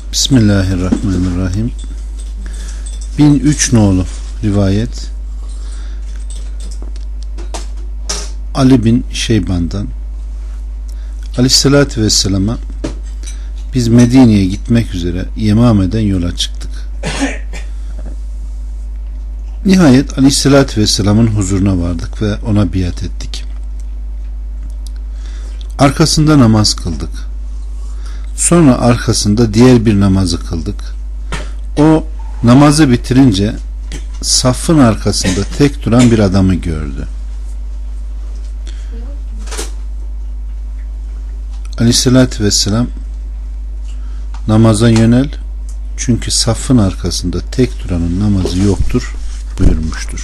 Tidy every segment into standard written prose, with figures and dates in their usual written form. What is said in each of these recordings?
Bismillahirrahmanirrahim. 1003 nolu rivayet Ali bin Şeyban'dan Aleyhisselatü Vesselam'a biz Medine'ye gitmek üzere Yemame'den yola çıktık. Nihayet Aleyhisselatü Vesselam'ın huzuruna vardık ve ona biat ettik. Arkasında namaz kıldık. Sonra arkasında diğer bir namazı kıldık. O namazı bitirince saffın arkasında tek duran bir adamı gördü. Aleyhissalatü vesselam namaza yönel, çünkü saffın arkasında tek duranın namazı yoktur buyurmuştur.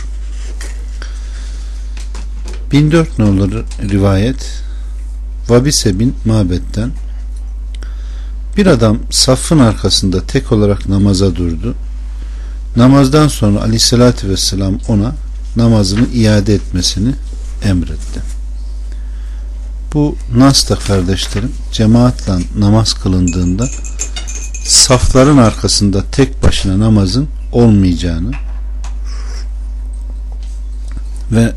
1004 nolu rivayet Vabise bin Mabed'den bir adam saffın arkasında tek olarak namaza durdu. Namazdan sonra Aleyhisselatü Vesselam ona namazını iade etmesini emretti. Bu nas'ta kardeşlerim, cemaatle namaz kılındığında safların arkasında tek başına namazın olmayacağını ve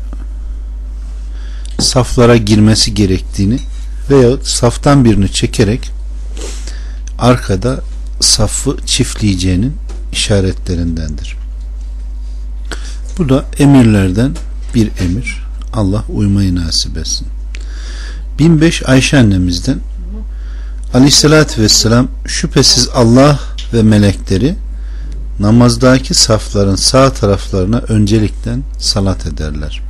saflara girmesi gerektiğini veya saftan birini çekerek arkada safı çiftleyeceğinin işaretlerindendir. Bu da emirlerden bir emir. Allah uymayı nasip etsin. 1005 Ayşe annemizden Aleyhisselatü Vesselam şüphesiz Allah ve melekleri namazdaki safların sağ taraflarına öncelikten salat ederler.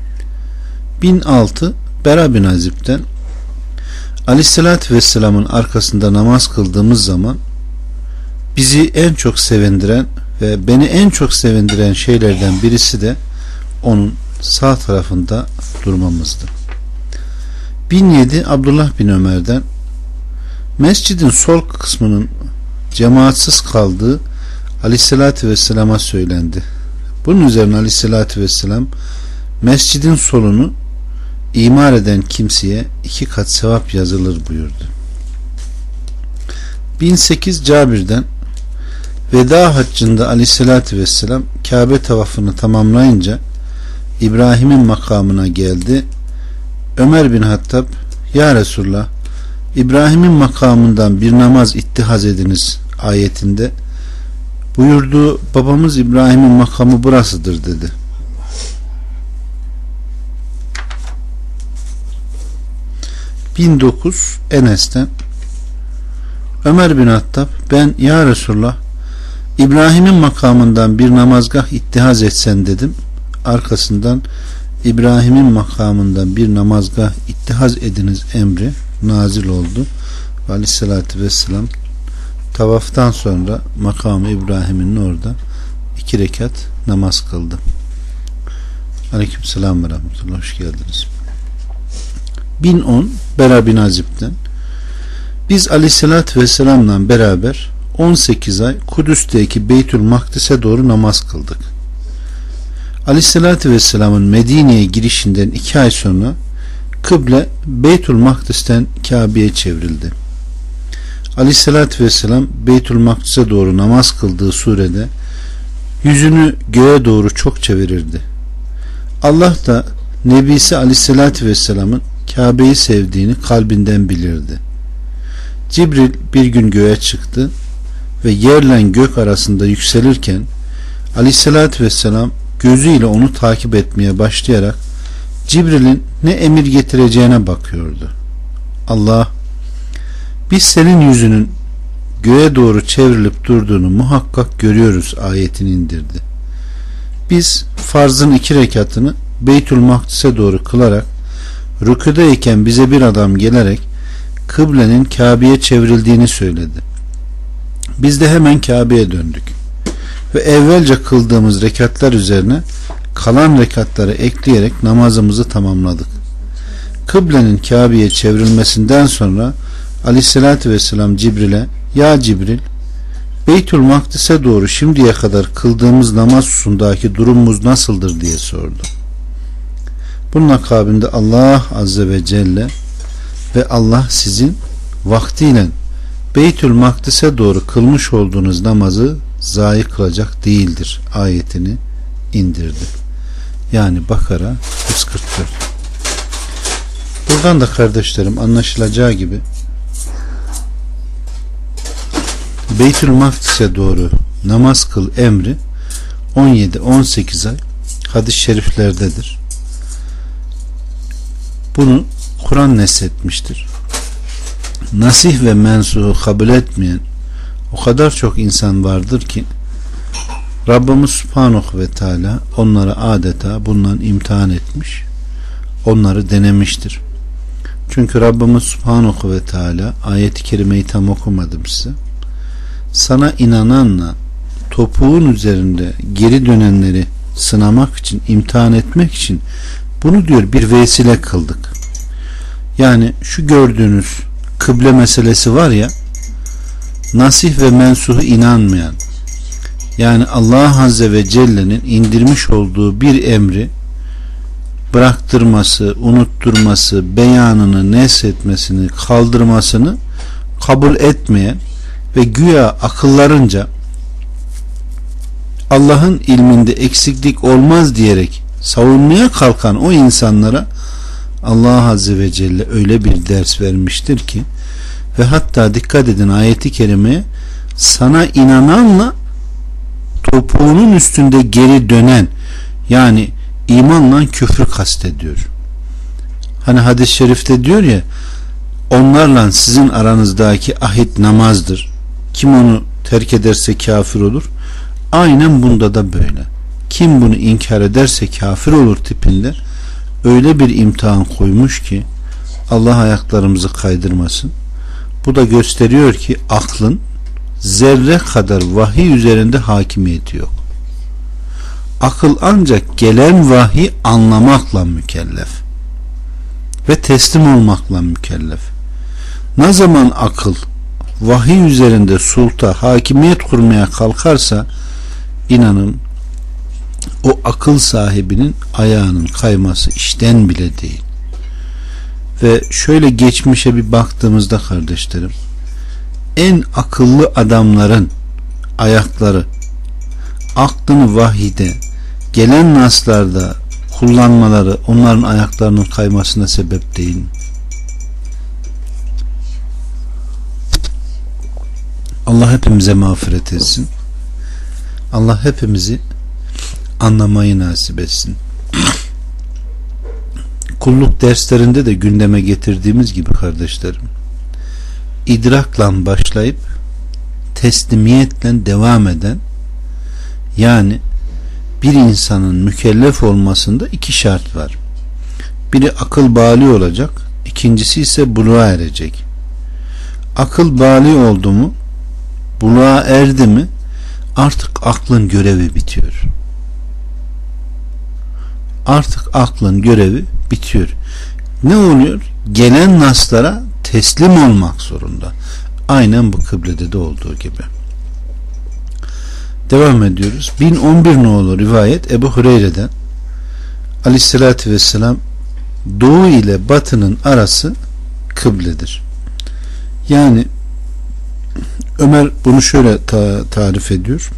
1006 Bera bin Azib'den Aleyhisselatü Vesselam'ın arkasında namaz kıldığımız zaman bizi en çok sevindiren ve beni en çok sevindiren şeylerden birisi de onun sağ tarafında durmamızdı. 1007 Abdullah bin Ömer'den mescidin sol kısmının cemaatsiz kaldığı Aleyhisselatü Vesselam'a söylendi. Bunun üzerine Aleyhisselatü Vesselam mescidin solunu imar eden kimseye 2 kat sevap yazılır buyurdu. 1008 Cabir'den veda haccında Aleyhisselatü Vesselam Kabe tavafını tamamlayınca İbrahim'in makamına geldi. Ömer bin Hattab, ya Resulullah, İbrahim'in makamından bir namaz ittihaz ediniz ayetinde buyurduğu babamız İbrahim'in makamı burasıdır dedi. ...1009 Enes'ten Ömer bin Hattab, ben ya Resulullah İbrahim'in makamından bir namazgah ittihaz etsen dedim. Arkasından İbrahim'in makamından bir namazgah ittihaz ediniz emri nazil oldu. Ve Aleyhisselatü Vesselam tavaftan sonra makamı İbrahim'in orada 2 rekat namaz kıldı. Aleykümselam ve rahmetullah, hoş geldiniz. 1010 Bera bin Azib'den biz Aleyhisselatü Vesselam'la beraber 18 ay Kudüs'teki Beytül Makdis'e doğru namaz kıldık. Aleyhisselatü Vesselam'ın Medine'ye girişinden 2 ay sonra kıble Beytül Makdis'ten Kabe'ye çevrildi. Aleyhisselatü Vesselam Beytül Makdis'e doğru namaz kıldığı surede yüzünü göğe doğru çok çevirirdi. Allah da Nebisi Aleyhisselatü Vesselam'ın Kabe'yi sevdiğini kalbinden bilirdi. Cibril bir gün göğe çıktı ve yerle gök arasında yükselirken Aleyhisselatü Vesselam gözüyle onu takip etmeye başlayarak Cibril'in ne emir getireceğine bakıyordu. Allah, biz senin yüzünün göğe doğru çevrilip durduğunu muhakkak görüyoruz ayetini indirdi. Biz farzın 2 rekatını Beytül Makdis'e doğru kılarak rüküdeyken bize bir adam gelerek kıblenin Kabe'ye çevrildiğini söyledi. Biz de hemen Kabe'ye döndük ve evvelce kıldığımız rekatlar üzerine kalan rekatları ekleyerek namazımızı tamamladık. Kıblenin Kabe'ye çevrilmesinden sonra Aleyhisselatü Vesselam Cibril'e, ya Cibril, Beytül Makdis'e doğru şimdiye kadar kıldığımız namaz hususundaki durumumuz nasıldır diye sordu. Bunun akabinde Allah Azze ve Celle ve Allah sizin vaktiyle Beytül Makdis'e doğru kılmış olduğunuz namazı zayi kılacak değildir ayetini indirdi. Yani Bakara 144. Buradan da kardeşlerim anlaşılacağı gibi Beytül Makdis'e doğru namaz kıl emri 17-18 ay hadis-i şeriflerdedir. Bunu Kur'an neshetmiştir. Nasih ve mensuhu kabul etmeyen o kadar çok insan vardır ki Rabbimiz Subhanahu ve Teala onları adeta bundan imtihan etmiş, onları denemiştir. Çünkü Rabbimiz Subhanahu ve Teala ayet-i kerimeyi tam okumadım size. Sana inananla topuğun üzerinde geri dönenleri sınamak için, imtihan etmek için bunu diyor bir vesile kıldık. Yani şu gördüğünüz kıble meselesi var ya, nasih ve mensuhu inanmayan, yani Allah Azze ve Celle'nin indirmiş olduğu bir emri bıraktırması, unutturması, beyanını neshetmesini, kaldırmasını kabul etmeyen ve güya akıllarınca Allah'ın ilminde eksiklik olmaz diyerek savunmaya kalkan o insanlara Allah Azze ve Celle öyle bir ders vermiştir ki, ve hatta dikkat edin ayeti kerimeye, sana inananla topuğunun üstünde geri dönen, yani imanla küfrü kastediyor. Hani hadis-i şerifte diyor ya, onlarla sizin aranızdaki ahit namazdır. Kim onu terk ederse kafir olur. Aynen bunda da böyle. Kim bunu inkar ederse kafir olur tipinde öyle bir imtihan koymuş ki Allah ayaklarımızı kaydırmasın. Bu da gösteriyor ki aklın zerre kadar vahiy üzerinde hakimiyeti yok. Akıl ancak gelen vahiy anlamakla mükellef ve teslim olmakla mükellef. Ne zaman akıl vahiy üzerinde sulta, hakimiyet kurmaya kalkarsa inanın o akıl sahibinin ayağının kayması işten bile değil. Ve şöyle geçmişe bir baktığımızda kardeşlerim, en akıllı adamların ayakları aklını vahide, gelen naslarda kullanmaları onların ayaklarının kaymasına sebep değil mi? Allah hepimize mağfiret etsin. Allah hepimizi anlamayı nasip etsin. Kulluk derslerinde de gündeme getirdiğimiz gibi kardeşlerim, idrakla başlayıp teslimiyetle devam eden, yani bir insanın mükellef olmasında iki şart var. Biri akıl bali olacak, ikincisi ise buluğa erecek. Akıl bali oldu mu, buluğa erdi mi, artık aklın görevi bitiyor. Artık aklın görevi bitiyor. Ne oluyor? Gelen naslara teslim olmak zorunda. Aynen bu kıblede de olduğu gibi. Devam ediyoruz. 1011 nolu rivayet Ebu Hureyre'den, Aleyhisselatü Vesselam, doğu ile batının arası kıbledir. Yani Ömer bunu şöyle tarif ediyor.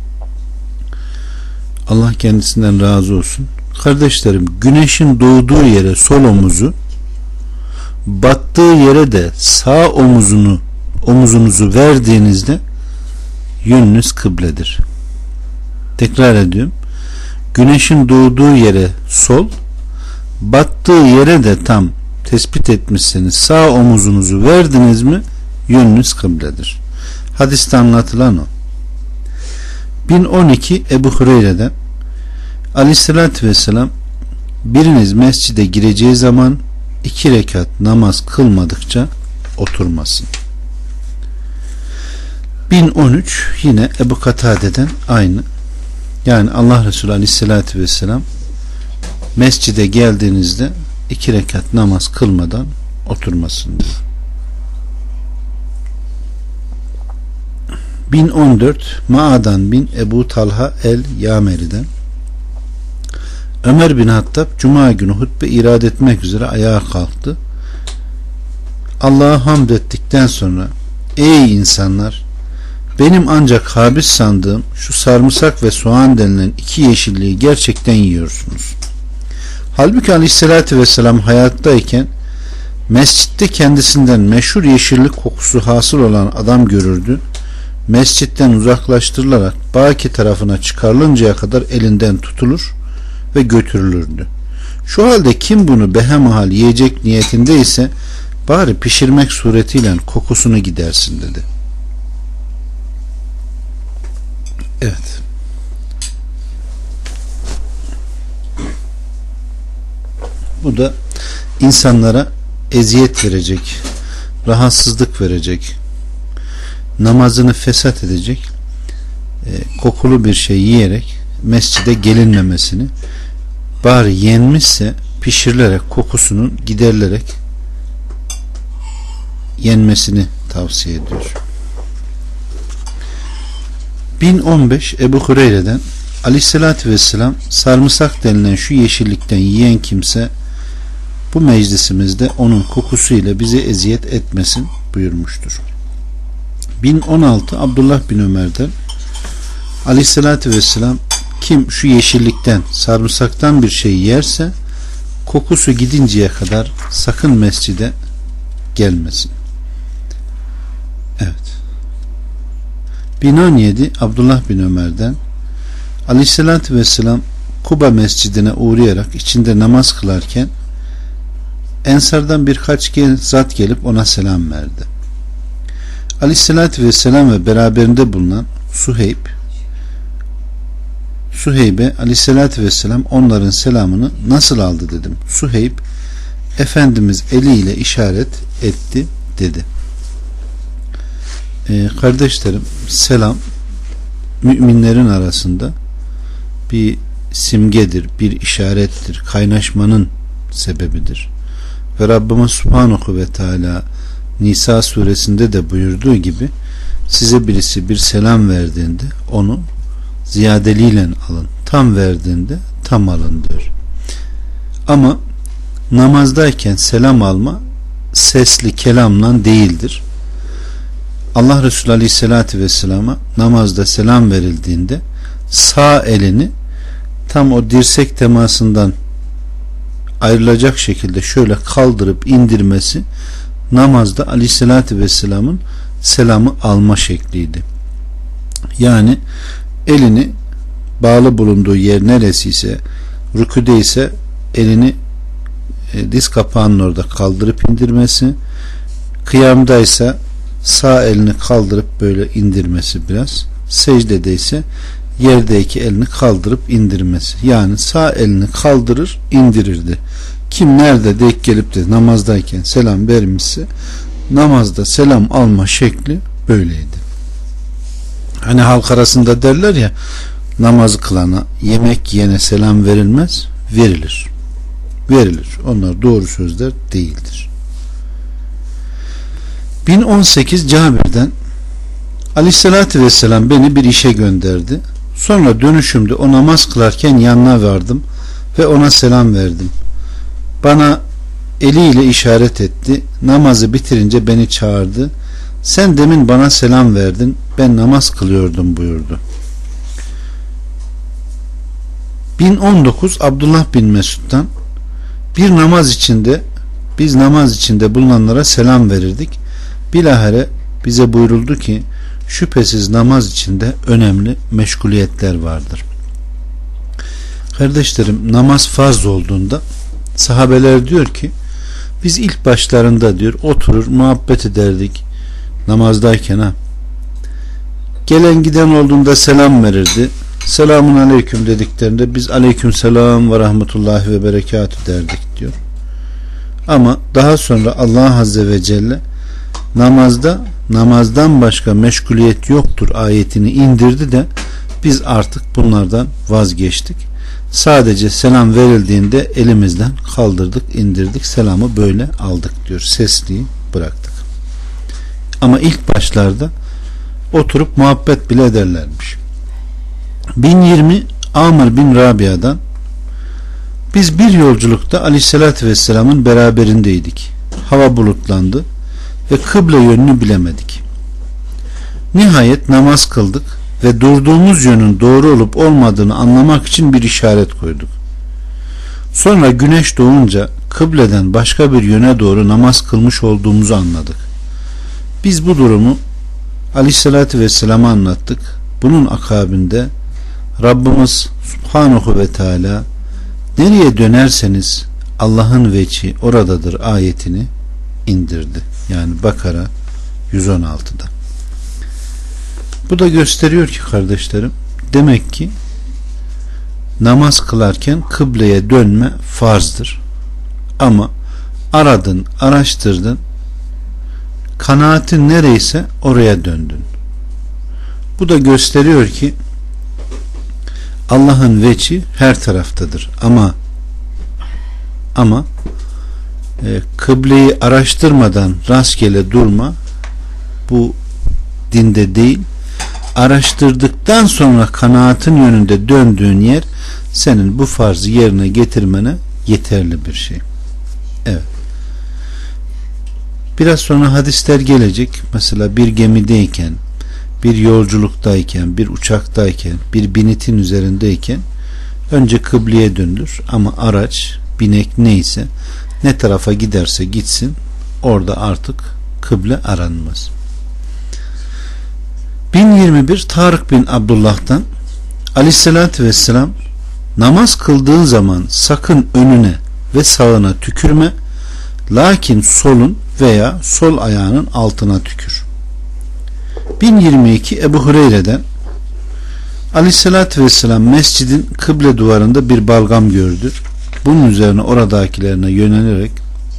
Allah kendisinden razı olsun. Kardeşlerim, güneşin doğduğu yere sol omuzu, battığı yere de sağ omuzunuzu verdiğinizde yönünüz kıbledir. Tekrar ediyorum. Güneşin doğduğu yere sol, battığı yere de tam tespit etmişseniz sağ omuzunuzu verdiniz mi yönünüz kıbledir. Hadiste anlatılan o. 1012 Ebu Hureyre'den, Aleyhisselatü Vesselam, biriniz mescide gireceği zaman 2 rekat namaz kılmadıkça oturmasın. 1013 yine Ebu Katade'den aynı. Yani Allah Resulü Aleyhisselatü Vesselam, mescide geldiğinizde 2 rekat namaz kılmadan oturmasın diyor. 1014 Ma'adan bin Ebu Talha el-Yameri'den, Ömer bin Hattab Cuma günü hutbe irad etmek üzere ayağa kalktı. Allah'a hamd ettikten sonra Ey insanlar! Benim ancak habis sandığım şu sarımsak ve soğan denilen iki yeşilliği gerçekten yiyorsunuz. Halbuki Aleyhisselatü Vesselam hayattayken mescitte kendisinden meşhur yeşillik kokusu hasıl olan adam görürdü. Mescitten uzaklaştırılarak Baki tarafına çıkarılıncaya kadar elinden tutulur ve götürülürdü. Şu halde kim bunu behemahal yiyecek niyetinde ise bari pişirmek suretiyle kokusunu gidersin dedi. Evet. Bu da insanlara eziyet verecek, rahatsızlık verecek, namazını fesat edecek kokulu bir şey yiyerek mescide gelinmemesini, bari yenmişse pişirilerek kokusunun giderilerek yenmesini tavsiye ediyor. 1015 Ebu Hureyre'den Aleyhisselatü Vesselam sarımsak denilen şu yeşillikten yiyen kimse bu meclisimizde onun kokusuyla bizi eziyet etmesin buyurmuştur. 1016 Abdullah bin Ömer'den Aleyhisselatü Vesselam kim şu yeşillikten sarımsaktan bir şey yerse kokusu gidinceye kadar sakın mescide gelmesin. Evet. 1017 Abdullah bin Ömer'den Aleyhisselatü Vesselam Kuba mescidine uğrayarak içinde namaz kılarken Ensardan birkaç zat gelip ona selam verdi. Aleyhisselatü Vesselam ve beraberinde bulunan Suheyb'e Aleyhisselatü Vesselam onların selamını nasıl aldı dedim. Suheyb Efendimiz eliyle işaret etti dedi. Kardeşlerim, selam müminlerin arasında bir simgedir, bir işarettir, kaynaşmanın sebebidir. Ve Rabbimiz Subhanahu ve Teala Nisa suresinde de buyurduğu gibi size birisi bir selam verdiğinde onu ziyadeliyle alın, tam verdiğinde tam alın diyor. Ama namazdayken selam alma sesli kelamla değildir. Allah Resulü Aleyhisselatü Vesselam'a namazda selam verildiğinde sağ elini tam o dirsek temasından ayrılacak şekilde şöyle kaldırıp indirmesi namazda Aleyhisselatü Vesselam'ın selamı alma şekliydi. Yani elini bağlı bulunduğu yer neresiyse, rüküde ise elini diz kapağının orada kaldırıp indirmesi, kıyamdaysa sağ elini kaldırıp böyle indirmesi biraz, secdede ise yerdeki elini kaldırıp indirmesi. Yani sağ elini kaldırır indirirdi. Kim nerede denk gelip de namazdayken selam vermişse namazda selam alma şekli böyleydi. Hani halk arasında derler ya, namaz kılana, yemek yiyene selam verilmez, verilir. Verilir. Onlar doğru sözler değildir. 1018 Cabir'den Aleyhisselatü Vesselam beni bir işe gönderdi. Sonra dönüşümde o namaz kılarken yanına vardım ve ona selam verdim. Bana eliyle işaret etti. Namazı bitirince beni çağırdı. Sen demin bana selam verdin. Ben namaz kılıyordum buyurdu. 1019 Abdullah bin Mesud'dan biz namaz içinde bulunanlara selam verirdik. Bilahare bize buyuruldu ki şüphesiz namaz içinde önemli meşguliyetler vardır. Kardeşlerim, namaz farz olduğunda sahabeler diyor ki biz ilk başlarında diyor oturur muhabbet ederdik namazdayken gelen giden olduğunda selam verirdi. Selamun aleyküm dediklerinde biz aleyküm selam ve rahmetullahi ve berekatü derdik diyor. Ama daha sonra Allah Azze ve Celle namazdan başka meşguliyet yoktur ayetini indirdi de biz artık bunlardan vazgeçtik. Sadece selam verildiğinde elimizden kaldırdık, indirdik, selamı böyle aldık diyor. Sesliyi bıraktık. Ama ilk başlarda oturup muhabbet bile ederlermiş. 1020 Amr bin Rabia'dan biz bir yolculukta Aleyhisselatü Vesselam'ın beraberindeydik. Hava bulutlandı ve kıble yönünü bilemedik. Nihayet namaz kıldık ve durduğumuz yönün doğru olup olmadığını anlamak için bir işaret koyduk. Sonra güneş doğunca kıbleden başka bir yöne doğru namaz kılmış olduğumuzu anladık. Biz bu durumu Aleyhisselatü Vesselam'a anlattık. Bunun akabinde Rabbimiz Subhanahu ve Teala nereye dönerseniz Allah'ın vecihi oradadır ayetini indirdi. Yani Bakara 116'da. Bu da gösteriyor ki kardeşlerim, demek ki namaz kılarken kıbleye dönme farzdır. Ama aradın, araştırdın, kanaatin nereyse oraya döndün. Bu da gösteriyor ki Allah'ın veci her taraftadır. Ama kıbleyi araştırmadan rastgele durma, bu dinde değil. Araştırdıktan sonra kanaatin yönünde döndüğün yer senin bu farzı yerine getirmene yeterli bir şey. Evet. Biraz sonra hadisler gelecek. Mesela bir gemideyken, bir yolculuktayken, bir uçaktayken, bir binitin üzerindeyken önce kıbleye döndür. Ama araç, binek neyse, ne tarafa giderse gitsin, orada artık kıble aranmaz. 1021 Tarık bin Abdullah'tan Aleyhisselatü Vesselam, namaz kıldığın zaman sakın önüne ve sağına tükürme, lakin solun veya sol ayağının altına tükür. 1022 Ebu Hureyre'den Aleyhisselatü Vesselam mescidin kıble duvarında bir balgam gördü. Bunun üzerine oradakilerine yönelerek,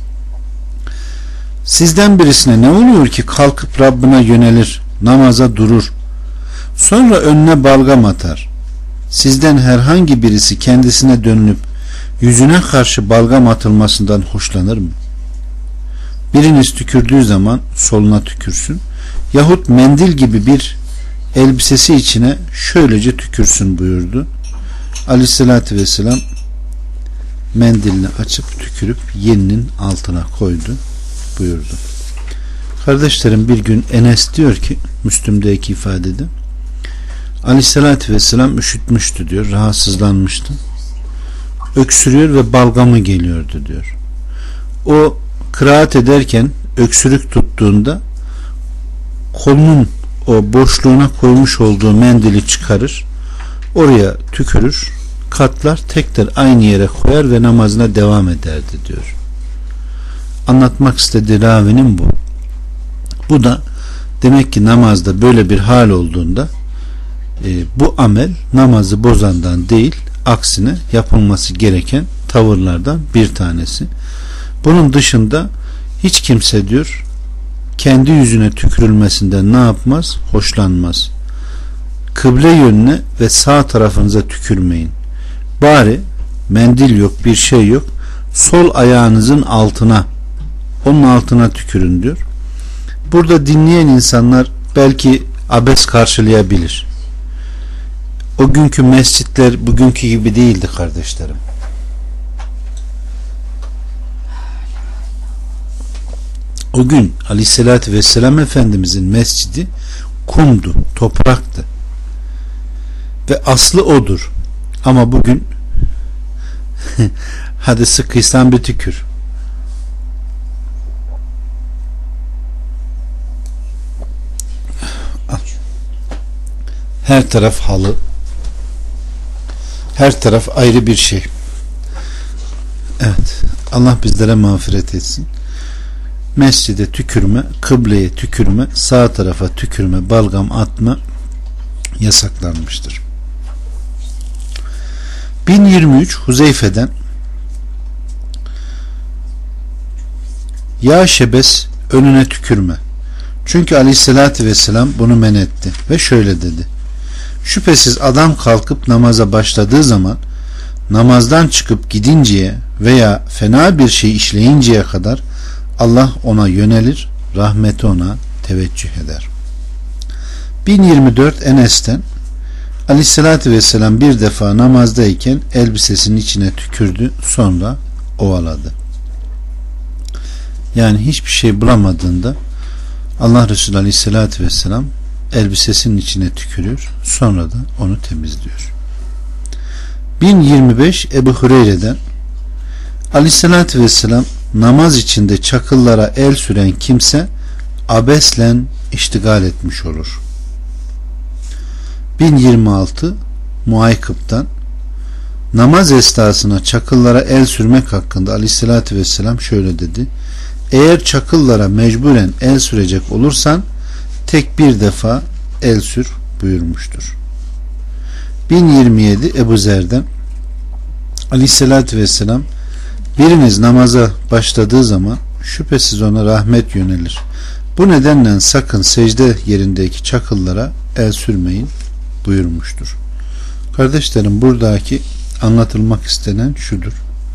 sizden birisine ne oluyor ki kalkıp Rabbine yönelir, namaza durur, sonra önüne balgam atar? Sizden herhangi birisi kendisine dönüp yüzüne karşı balgam atılmasından hoşlanır mı? Biriniz tükürdüğü zaman soluna tükürsün, yahut mendil gibi bir elbisesi içine şöylece tükürsün buyurdu. Aleyhissalatü vesselam mendilini açıp tükürüp yeninin altına koydu buyurdu. Kardeşlerim, bir gün Enes diyor ki, Müslüm'deki ifadede, Aleyhissalatü vesselam üşütmüştü diyor, rahatsızlanmıştı, öksürüyor ve balgamı geliyordu diyor. O kıraat ederken öksürük tuttuğunda kolunun o boşluğuna koymuş olduğu mendili çıkarır, oraya tükürür, katlar, tekrar aynı yere koyar ve namazına devam ederdi diyor. Anlatmak istediği ravinin bu. Bu da demek ki namazda böyle bir hal olduğunda bu amel namazı bozandan değil, aksine yapılması gereken tavırlardan bir tanesi. Bunun dışında hiç kimse diyor kendi yüzüne tükürülmesinden ne yapmaz? Hoşlanmaz. Kıble yönüne ve sağ tarafınıza tükürmeyin. Bari mendil yok, bir şey yok, sol ayağınızın altına, onun altına tükürün diyor. Burada dinleyen insanlar belki abes karşılayabilir. O günkü mescitler bugünkü gibi değildi kardeşlerim. O gün Aleyhisselatü Vesselam Efendimizin mescidi kumdu, topraktı. Ve aslı odur. Ama bugün hadi sıkıysan bir tükür. Her taraf halı. Her taraf ayrı bir şey. Evet. Allah bizlere mağfiret etsin. Mescide tükürme, kıbleye tükürme, sağ tarafa tükürme, balgam atma yasaklanmıştır. 1023 Huzeyfe'den, ya şebes, önüne tükürme. Çünkü Aleyhisselatü Vesselam bunu men etti ve şöyle dedi: şüphesiz adam kalkıp namaza başladığı zaman namazdan çıkıp gidinceye veya fena bir şey işleyinceye kadar Allah ona yönelir, rahmeti ona teveccüh eder. 1024 Enes'ten, Aleyhisselatü Vesselam bir defa namazdayken elbisesinin içine tükürdü, sonra ovaladı. Yani hiçbir şey bulamadığında Allah Resulü Aleyhisselatü Vesselam elbisesinin içine tükürüyor, sonra da onu temizliyor. 1025 Ebu Hureyre'den Aleyhisselatü Vesselam namaz içinde çakıllara el süren kimse abeslen iştigal etmiş olur. 1026 Muaykıp'tan namaz esnasına çakıllara el sürmek hakkında Aleyhisselatü Vesselam şöyle dedi: eğer çakıllara mecburen el sürecek olursan tek bir defa el sür buyurmuştur. 1027 Ebu Zer'den Aleyhisselatü Vesselam biriniz namaza başladığı zaman şüphesiz ona rahmet yönelir. Bu nedenle sakın secde yerindeki çakıllara el sürmeyin buyurmuştur. Kardeşlerim, buradaki anlatılmak istenen şudur.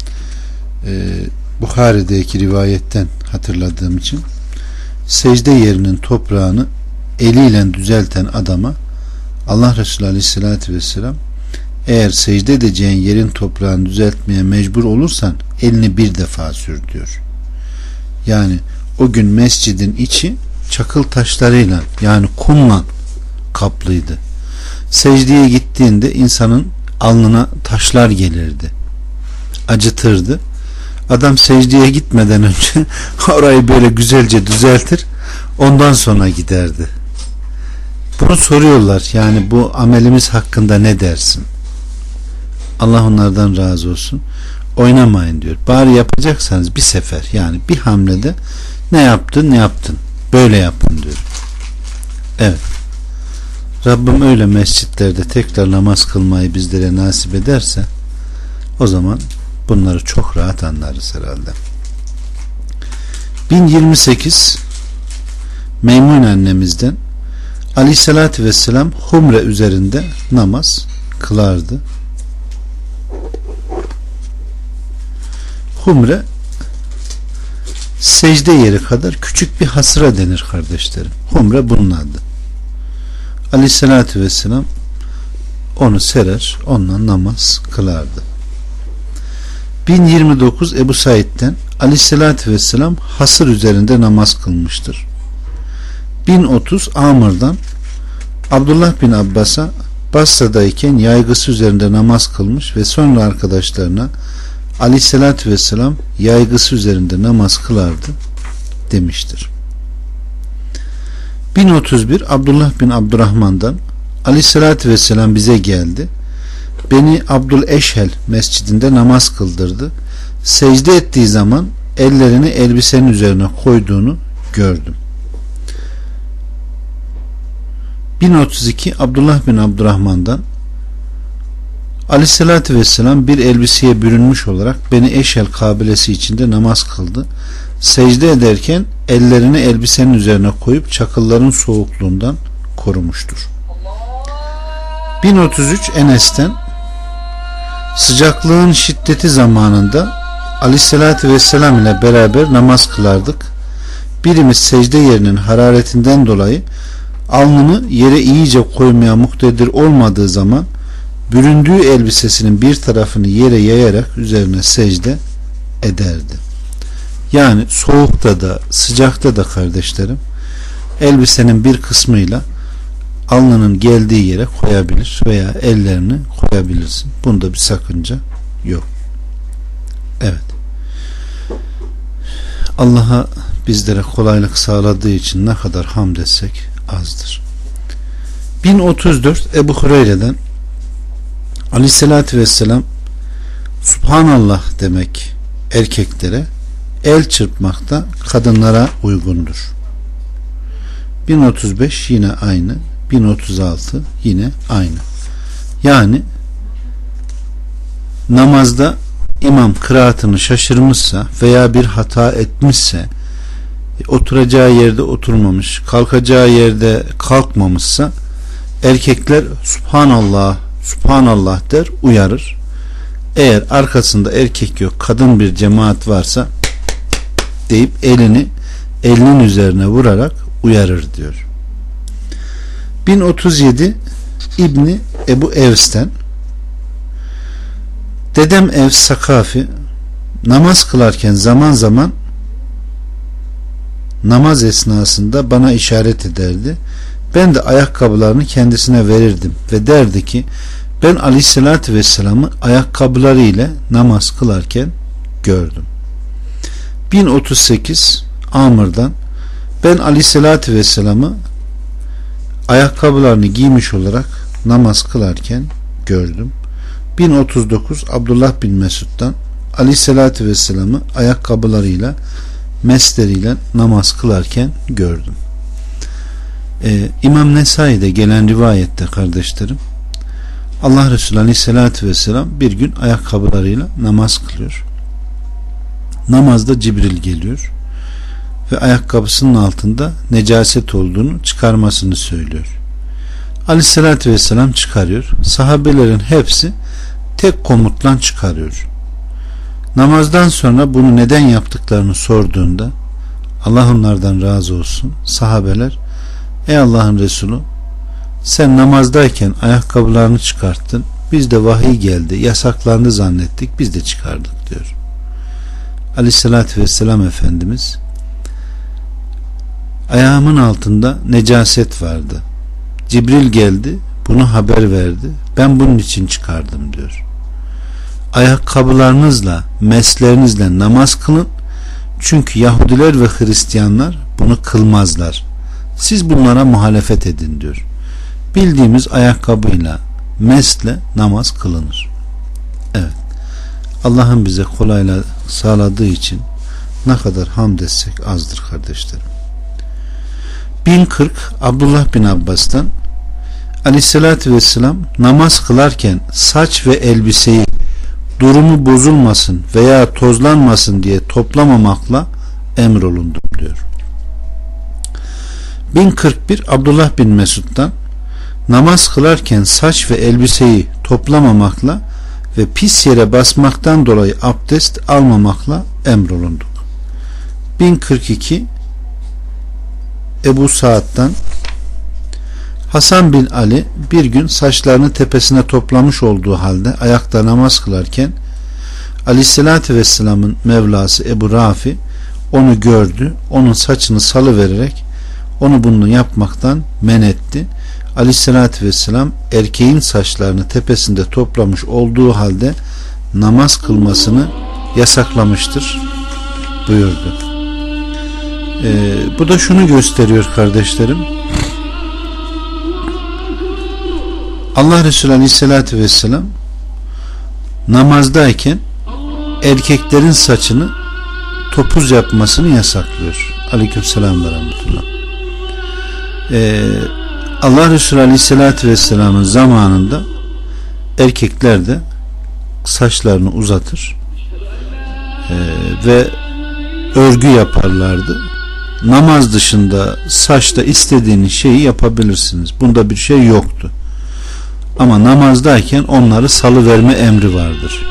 Buhari'deki rivayetten hatırladığım için secde yerinin toprağını eliyle düzelten adama Allah Resulü Aleyhisselatü Vesselam eğer secde edeceğin yerin toprağını düzeltmeye mecbur olursan elini bir defa sür diyor. Yani o gün mescidin içi çakıl taşlarıyla, yani kumla kaplıydı. Secdeye gittiğinde insanın alnına taşlar gelirdi, acıtırdı. Adam secdeye gitmeden önce orayı böyle güzelce düzeltir, ondan sonra giderdi. Bunu soruyorlar, yani bu amelimiz hakkında ne dersin? Allah onlardan razı olsun. Oynamayın diyor. Bari yapacaksanız bir sefer, yani bir hamlede ne yaptın böyle yapın diyor. Evet, Rabbim öyle mescitlerde tekrar namaz kılmayı bizlere nasip ederse o zaman bunları çok rahat anlarız herhalde. 1028 Meymune annemizden Aleyhisselatü Vesselam humre üzerinde namaz kılardı. Humre secde yeri kadar küçük bir hasıra denir kardeşlerim. Humre bunun adı. Aleyhisselatü Vesselam onu serer, onunla namaz kılardı. 1029 Ebu Said'den Aleyhisselatü Vesselam hasır üzerinde namaz kılmıştır. 1030 Amr'dan Abdullah bin Abbas'a Basra'dayken yaygısı üzerinde namaz kılmış ve sonra arkadaşlarına Aleyhisselatü Vesselam yaygısı üzerinde namaz kılardı demiştir. 1031 Abdullah bin Abdurrahman'dan Aleyhisselatü Vesselam bize geldi. Beni Abdül Eşhel mescidinde namaz kıldırdı. Secde ettiği zaman ellerini elbisenin üzerine koyduğunu gördüm. 1032 Abdullah bin Abdurrahman'dan Aleyhisselatü Vesselam bir elbiseye bürünmüş olarak Beni Eşhel kabilesi içinde namaz kıldı. Secde ederken ellerini elbisenin üzerine koyup çakılların soğukluğundan korumuştur. 1033 Enes'ten sıcaklığın şiddeti zamanında Aleyhisselatü Vesselam ile beraber namaz kılardık. Birimiz secde yerinin hararetinden dolayı alnını yere iyice koymaya muktedir olmadığı zaman büründüğü elbisesinin bir tarafını yere yayarak üzerine secde ederdi. Yani soğukta da sıcakta da kardeşlerim elbisenin bir kısmıyla alnının geldiği yere koyabilir veya ellerini koyabilirsin. Bunda bir sakınca yok. Evet. Allah'a bizlere kolaylık sağladığı için ne kadar hamd etsek azdır. 1034 Ebu Hureyre'den Aleyhisselatü Vesselam Subhanallah demek erkeklere, el çırpmakta kadınlara uygundur. 1035 yine aynı. 1036 yine aynı. Yani namazda imam kıraatını şaşırmışsa veya bir hata etmişse, oturacağı yerde oturmamış, kalkacağı yerde kalkmamışsa erkekler Subhanallah, Subhanallah der, uyarır. Eğer arkasında erkek yok, kadın bir cemaat varsa deyip elinin üzerine vurarak uyarır diyor. 1037 İbni Ebu Evs'ten dedem Evs Sakafi namaz kılarken zaman zaman namaz esnasında bana işaret ederdi. Ben de ayakkabılarını kendisine verirdim ve derdi ki ben Aleyhisselatü Vesselam'ı ayakkabıları ile namaz kılarken gördüm. 1038 Amr'dan ben Aleyhisselatü Vesselam'ı ayakkabılarını giymiş olarak namaz kılarken gördüm. 1039 Abdullah bin Mesud'dan Aleyhisselatü Vesselam'ı ayakkabılarıyla mesleriyle namaz kılarken gördüm. İmam Nesai'de gelen rivayette kardeşlerim, Allah Resulü Aleyhisselatü Vesselam bir gün ayakkabılarıyla namaz kılıyor. Namazda Cibril geliyor ve ayakkabısının altında necaset olduğunu çıkarmasını söylüyor. Aleyhisselatü Vesselam çıkarıyor. Sahabelerin hepsi tek komutla çıkarıyor. Namazdan sonra bunu neden yaptıklarını sorduğunda Allah onlardan razı olsun, sahabeler ey Allah'ın Resulü, sen namazdayken ayakkabılarını çıkarttın, biz de vahiy geldi, yasaklandı zannettik, biz de çıkardık diyor. Aleyhissalatü vesselam Efendimiz ayağımın altında necaset vardı, Cibril geldi bunu haber verdi, ben bunun için çıkardım diyor. Ayakkabılarınızla, meslerinizle namaz kılın, çünkü Yahudiler ve Hristiyanlar bunu kılmazlar, siz bunlara muhalefet edin diyor. Bildiğimiz ayakkabıyla, mesle namaz kılınır. Evet, Allah'ın bize kolayla sağladığı için ne kadar hamd etsek azdır kardeşlerim. 1040 Abdullah bin Abbas'tan Aleyhisselatü Vesselam namaz kılarken saç ve elbiseyi durumu bozulmasın veya tozlanmasın diye toplamamakla emrolundum diyor. 1041 Abdullah bin Mesud'dan namaz kılarken saç ve elbiseyi toplamamakla ve pis yere basmaktan dolayı abdest almamakla emrolunduk. 1042 Ebu Saad'dan Hasan bin Ali bir gün saçlarını tepesine toplamış olduğu halde ayakta namaz kılarken Aleyhisselatü Vesselam'ın Mevlası Ebu Rafi onu gördü, onun saçını salıvererek onu bunu yapmaktan men etti. Aleyhisselatü Vesselam erkeğin saçlarını tepesinde toplamış olduğu halde namaz kılmasını yasaklamıştır buyurdu. Bu da şunu gösteriyor kardeşlerim, Allah Resulü Aleyhisselatü Vesselam namazdayken erkeklerin saçını topuz yapmasını yasaklıyor. Aleykümselam ve rahmetullah. Allah Resulü Aleyhisselatü Vesselam'ın zamanında erkekler de saçlarını uzatır ve örgü yaparlardı. Namaz dışında saçta istediğiniz şeyi yapabilirsiniz. Bunda bir şey yoktu. Ama namazdayken onları salıverme emri vardır.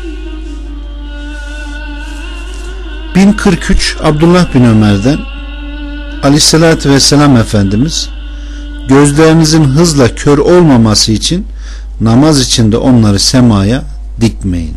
1043 Abdullah bin Ömer'den Aleyhisselatü Vesselam Efendimiz gözlerinizin hızla kör olmaması için namaz içinde onları semaya dikmeyin.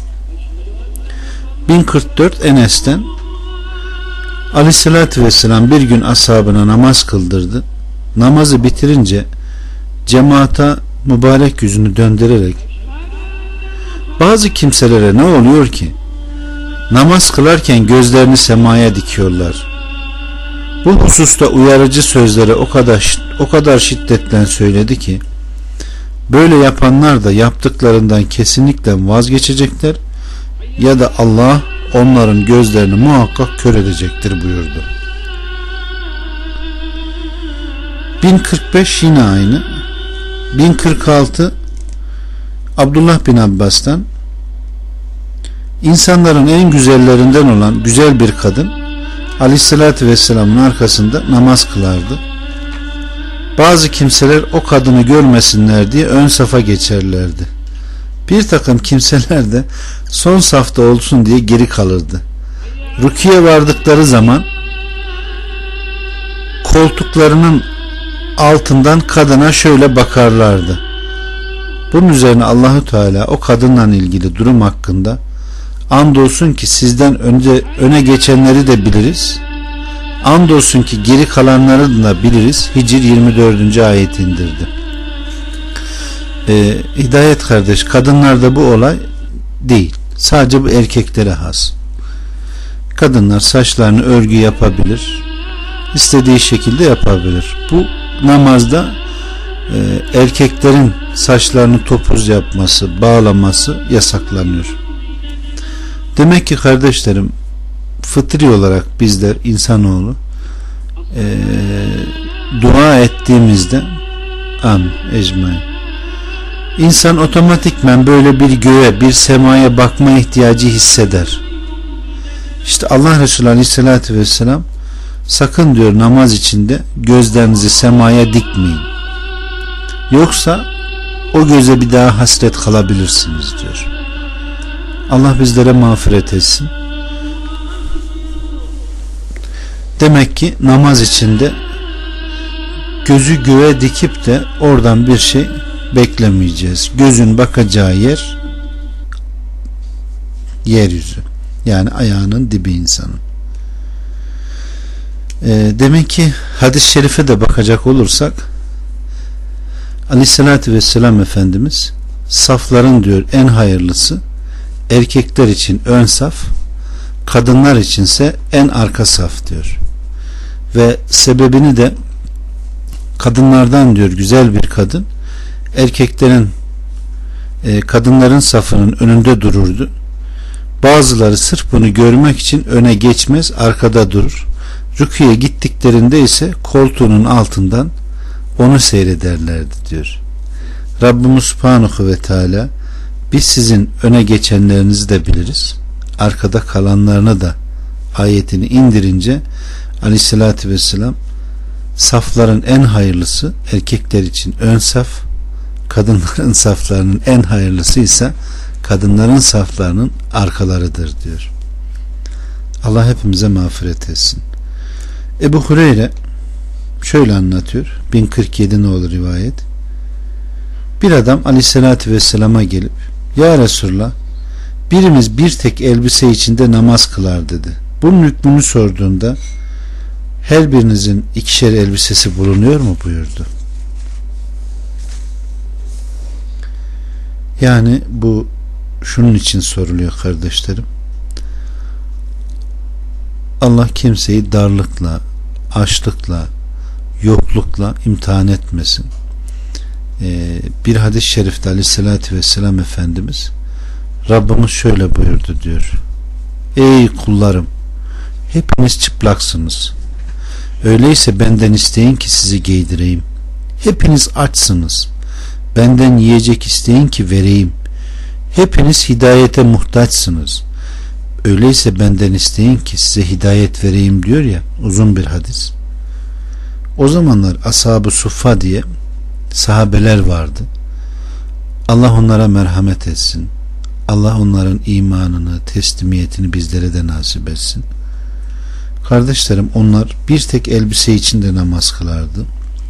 1044 Enes'ten Aleyhisselatü Vesselam bir gün ashabına namaz kıldırdı. Namazı bitirince cemaata mübarek yüzünü döndürerek bazı kimselere ne oluyor ki namaz kılarken gözlerini semaya dikiyorlar. Bu hususta uyarıcı sözleri o kadar şiddetle söyledi ki böyle yapanlar da yaptıklarından kesinlikle vazgeçecekler ya da Allah onların gözlerini muhakkak kör edecektir buyurdu. 1045 yine aynı. 1046 Abdullah bin Abbas'tan insanların en güzellerinden olan güzel bir kadın Aleyhisselatü Vesselam'ın arkasında namaz kılardı. Bazı kimseler o kadını görmesinler diye ön safa geçerlerdi. Bir takım kimseler de son safta olsun diye geri kalırdı. Rüküye vardıkları zaman koltuklarının altından kadına şöyle bakarlardı. Bunun üzerine Allahu Teala o kadınla ilgili durum hakkında andolsun ki sizden öne geçenleri de biliriz. Andolsun ki geri kalanları da biliriz. Hicr 24. ayet indirdi. Hidayet kardeş, kadınlarda bu olay değil. Sadece bu erkeklere has. Kadınlar saçlarını örgü yapabilir. İstediği şekilde yapabilir. Bu namazda erkeklerin saçlarını topuz yapması, bağlaması yasaklanıyor. Demek ki kardeşlerim, fıtri olarak bizler insanoğlu dua ettiğimizde insan otomatikmen böyle bir göğe, bir semaya bakma ihtiyacı hisseder. İşte Allah Resulü Aleyhisselatü Vesselam sakın diyor namaz içinde gözlerinizi semaya dikmeyin. Yoksa o göze bir daha hasret kalabilirsiniz diyor. Allah bizlere mağfiret etsin. Demek ki namaz içinde gözü göğe dikip de oradan bir şey beklemeyeceğiz. Gözün bakacağı yer yeryüzü. Yani ayağının dibi insanın. Demek ki hadis-i şerife de bakacak olursak Aleyhisselatü Vesselam Efendimiz safların diyor en hayırlısı erkekler için ön saf, kadınlar içinse en arka saf diyor. Ve sebebini de kadınlardan diyor güzel bir kadın kadınların safının önünde dururdu. Bazıları sırf bunu görmek için öne geçmez, arkada durur. Rüküye gittiklerinde ise koltuğunun altından onu seyrederlerdi diyor. Rabbimiz Subhanahu ve Teala biz sizin öne geçenlerinizi de biliriz, arkada kalanlarına da ayetini indirince Aleyhisselatü Vesselam safların en hayırlısı erkekler için ön saf, kadınların saflarının en hayırlısı ise kadınların saflarının arkalarıdır diyor. Allah hepimize mağfiret etsin. Ebu Hureyre şöyle anlatıyor. 1047 nolu rivayet. Bir adam Aleyhisselatü Vesselam'a gelip ya Resulullah, birimiz bir tek elbise içinde namaz kılar dedi. Bunun hükmünü sorduğunda her birinizin ikişer elbisesi bulunuyor mu buyurdu. Yani bu şunun için soruluyor kardeşlerim. Allah kimseyi darlıkla, açlıkla, yoklukla imtihan etmesin. Bir hadis-i şerifte Aleyhisselatü Vesselam Efendimiz Rabbimiz şöyle buyurdu diyor. Ey kullarım, hepiniz çıplaksınız. Öyleyse benden isteyin ki sizi giydireyim. Hepiniz açsınız. Benden yiyecek isteyin ki vereyim. Hepiniz hidayete muhtaçsınız. Öyleyse benden isteyin ki size hidayet vereyim diyor ya, uzun bir hadis. O zamanlar Ashab-ı Suffa diye sahabeler vardı. Allah onlara merhamet etsin. Allah onların imanını, teslimiyetini bizlere de nasip etsin. Kardeşlerim, onlar bir tek elbise içinde namaz kılardı.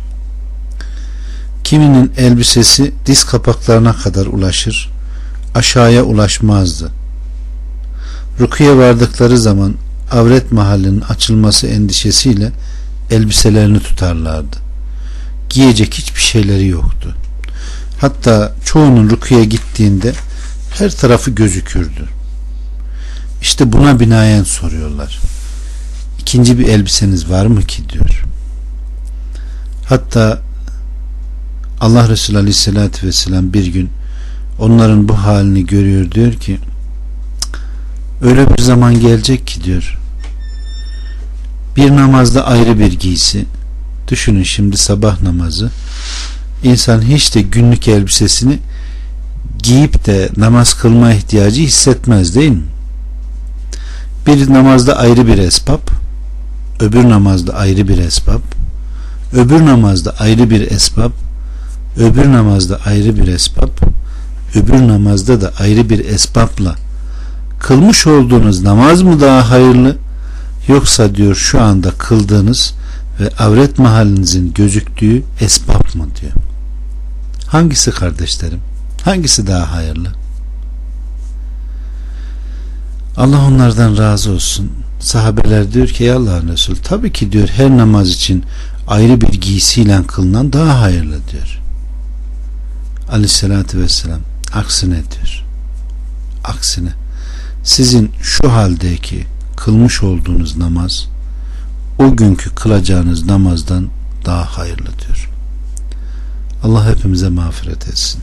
Kiminin elbisesi diz kapaklarına kadar ulaşır, aşağıya ulaşmazdı. Rüküye vardıkları zaman avret mahallinin açılması endişesiyle elbiselerini tutarlardı. Giyecek hiçbir şeyleri yoktu. Hatta çoğunun rüküye gittiğinde her tarafı gözükürdü. İşte buna binaen soruyorlar. İkinci bir elbiseniz var mı ki diyor. Hatta Allah Resulü Aleyhisselatü Vesselam bir gün onların bu halini görüyor, diyor ki öyle bir zaman gelecek ki diyor, bir namazda ayrı bir giysi, düşünün şimdi sabah namazı, insan hiç de günlük elbisesini giyip de namaz kılma ihtiyacı hissetmez değil mi? Bir namazda ayrı bir esbab, öbür namazda ayrı bir esbab, öbür namazda ayrı bir esbab, öbür namazda ayrı bir esbab, öbür namazda da ayrı bir esbabla kılmış olduğunuz namaz mı daha hayırlı, yoksa diyor şu anda kıldığınız ve avret mahallinizin gözüktüğü esbab mı diyor. Hangisi kardeşlerim? Hangisi daha hayırlı? Allah onlardan razı olsun. Sahabeler diyor ki ey Allah'ın Resulü, tabii ki diyor her namaz için ayrı bir giysiyle kılınan daha hayırlı diyor. Aleyhissalatü vesselam aksine diyor. Aksine sizin şu haldeki kılmış olduğunuz namaz o günkü kılacağınız namazdan daha hayırlı diyor. Allah hepimize mağfiret etsin.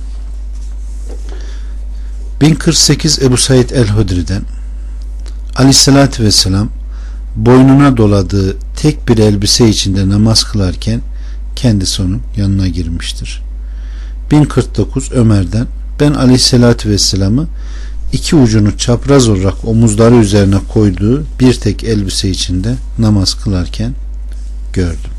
1048 Ebu Said el-Hudri'den Aleyhissalatü vesselam boynuna doladığı tek bir elbise içinde namaz kılarken kendisi onun yanına girmiştir. 1049 Ömer'den ben Aleyhissalatü vesselam'ı iki ucunu çapraz olarak omuzları üzerine koyduğu bir tek elbise içinde namaz kılarken gördüm.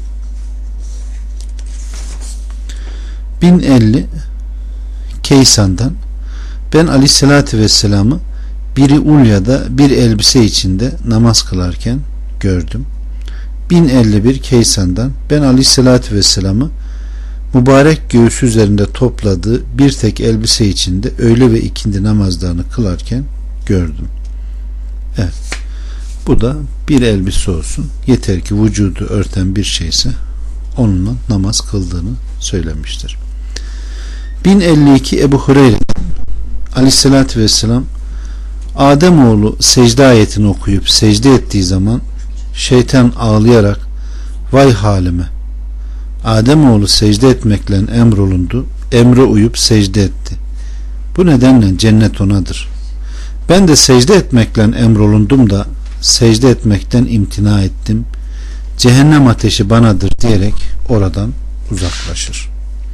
1050 Keysan'dan ben Aleyhissalatü vesselam'ı biri ulyada bir elbise içinde namaz kılarken gördüm. 1051 Keysan'dan ben Aleyhissalatü vesselam'ı mübarek göğsü üzerinde topladığı bir tek elbise içinde öğle ve ikindi namazlarını kılarken gördüm. Evet. Bu da bir elbise olsun. Yeter ki vücudu örten bir şeyse onunla namaz kıldığını söylemiştir. 1052 Ebu Hureyre Aleyhissalatü vesselam Ademoğlu secde ayetini okuyup secde ettiği zaman şeytan ağlayarak vay halime, Ademoğlu secde etmekle emrolundu, emre uyup secde etti. Bu nedenle cennet onadır. Ben de secde etmekle emrolundum da secde etmekten imtina ettim. Cehennem ateşi banadır diyerek oradan uzaklaşır.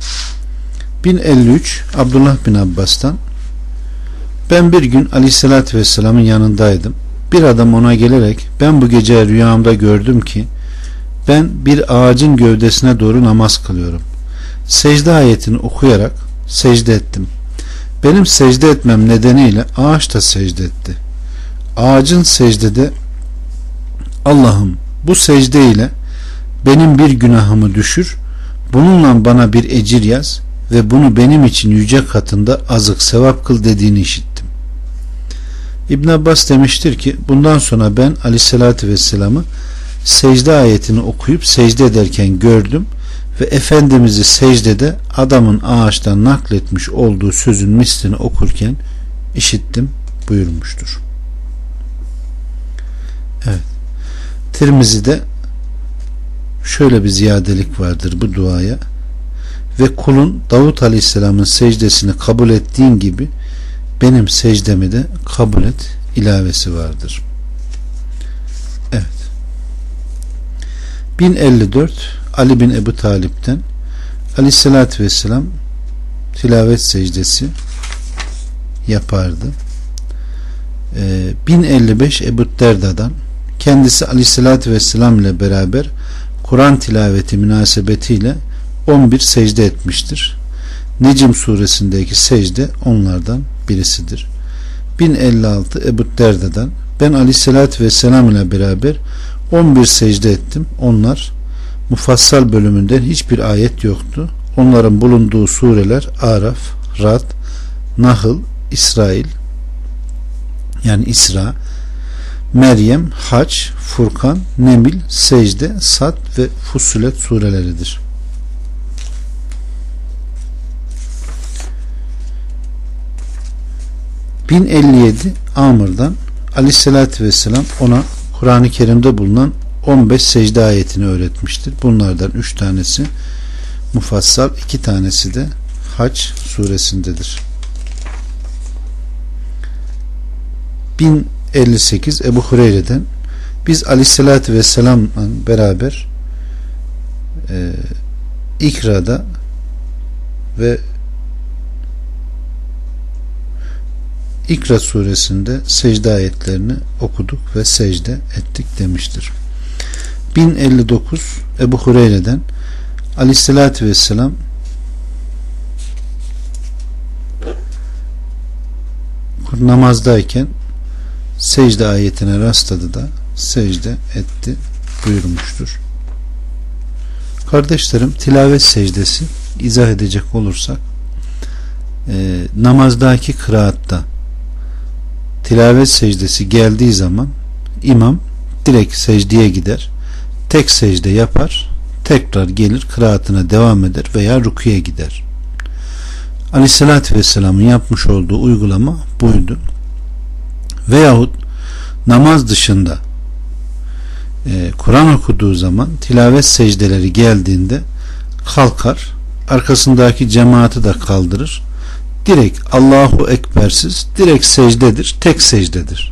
1053 Abdullah bin Abbas'tan ben bir gün Aleyhisselatü Vesselam'ın yanındaydım. Bir adam ona gelerek ben bu gece rüyamda gördüm ki ben bir ağacın gövdesine doğru namaz kılıyorum. Secde ayetini okuyarak secde ettim. Benim secde etmem nedeniyle ağaç da secde etti. Ağacın secdede Allah'ım bu secde ile benim bir günahımı düşür, bununla bana bir ecir yaz ve bunu benim için yüce katında azık sevap kıl dediğini işittim. İbn Abbas demiştir ki bundan sonra ben Aleyhisselatü Vesselam'ı secde ayetini okuyup secde ederken gördüm ve Efendimiz'i secdede adamın ağaçtan nakletmiş olduğu sözün mislini okurken işittim buyurmuştur. Evet. Tirmizi'de şöyle bir ziyadelik vardır bu duaya: ve kulun Davut Aleyhisselam'ın secdesini kabul ettiğin gibi benim secdemi de kabul et ilavesi vardır. Evet. 1054 Ali bin Ebu Talip'ten Aleyhisselatü Vesselam tilavet secdesi yapardı. 1055 Ebu Derda'dan kendisi Aleyhisselatü Vesselam ile beraber Kur'an tilaveti münasebetiyle 11 secde etmiştir. Necm suresindeki secde onlardan birisidir. 1056 Ebu Derda'dan ben Aleyhisselatü Vesselam ile beraber 11 secde ettim. Onlar mufassal bölümünden hiçbir ayet yoktu. Onların bulunduğu sureler Araf, Rad, Nahl, İsrail yani İsra, Meryem, Hac, Furkan, Nemil, Secde, Sad ve Fussilet sureleridir. ...1057 Amr'dan Aleyhisselatü Vesselam ona Kur'an-ı Kerim'de bulunan 15 secde ayetini öğretmiştir. Bunlardan 3 tanesi mufassal, 2 tanesi de Hac suresindedir. 1058 Ebu Hureyre'den biz Aleyhisselatü Vesselam'la beraber İkra'da ve İkra suresinde secde ayetlerini okuduk ve secde ettik demiştir. 1059 Ebu Hureyre'den Aleyhisselatü Vesselam namazdayken secde ayetine rastladı da secde etti buyurmuştur. Kardeşlerim, tilavet secdesi izah edecek olursak namazdaki kıraatta tilavet secdesi geldiği zaman imam direkt secdeye gider, tek secde yapar, tekrar gelir kıraatına devam eder veya rüküye gider. Aleyhissalatü Vesselam'ın yapmış olduğu uygulama buydu. Veyahut namaz dışında Kur'an okuduğu zaman tilavet secdeleri geldiğinde kalkar, arkasındaki cemaati de kaldırır, direkt Allahu Ekbersiz direkt secdedir, tek secdedir.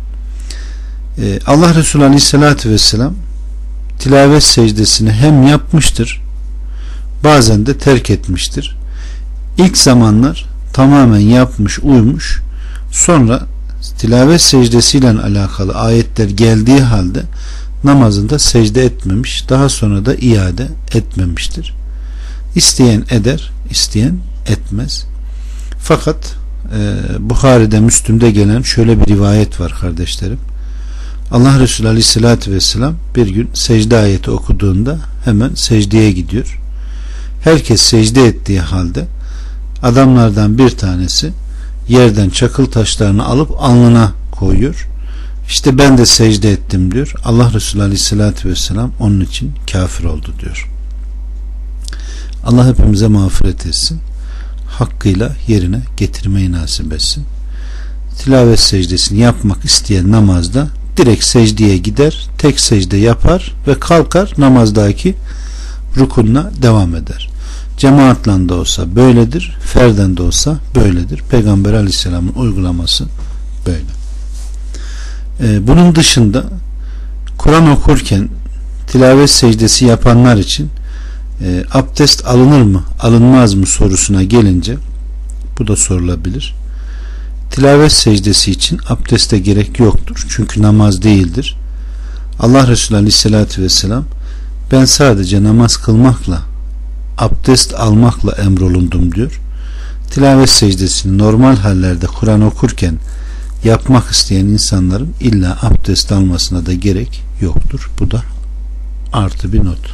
Allah Resulü Aleyhisselatü Vesselam tilavet secdesini hem yapmıştır, bazen de terk etmiştir. İlk zamanlar tamamen yapmış, uymuş, sonra tilavet secdesiyle alakalı ayetler geldiği halde namazında secde etmemiş, daha sonra da iade etmemiştir. İsteyen eder, isteyen etmez. Fakat Buhari'de, Müslüm'de gelen şöyle bir rivayet var kardeşlerim. Allah Resulü Aleyhisselatü Vesselam bir gün secde ayeti okuduğunda hemen secdeye gidiyor. Herkes secde ettiği halde adamlardan bir tanesi yerden çakıl taşlarını alıp alnına koyuyor. İşte ben de secde ettim diyor. Allah Resulü Aleyhisselatü Vesselam onun için kafir oldu diyor. Allah hepimize mağfiret etsin. Hakkıyla yerine getirmeyi nasip etsin. Tilavet secdesini yapmak isteyen namazda direkt secdeye gider, tek secde yapar ve kalkar, namazdaki rukununa devam eder. Cemaatle de olsa böyledir, ferden de olsa böyledir. Peygamber Aleyhisselam'ın uygulaması böyle. Bunun dışında Kur'an okurken tilavet secdesi yapanlar için abdest alınır mı alınmaz mı sorusuna gelince, bu da sorulabilir. Tilavet secdesi için abdeste gerek yoktur. Çünkü namaz değildir. Allah Resulü Aleyhisselatü Vesselam ben sadece namaz kılmakla, abdest almakla emrolundum diyor. Tilavet secdesini normal hallerde Kur'an okurken yapmak isteyen insanların illa abdest almasına da gerek yoktur. Bu da artı bir not.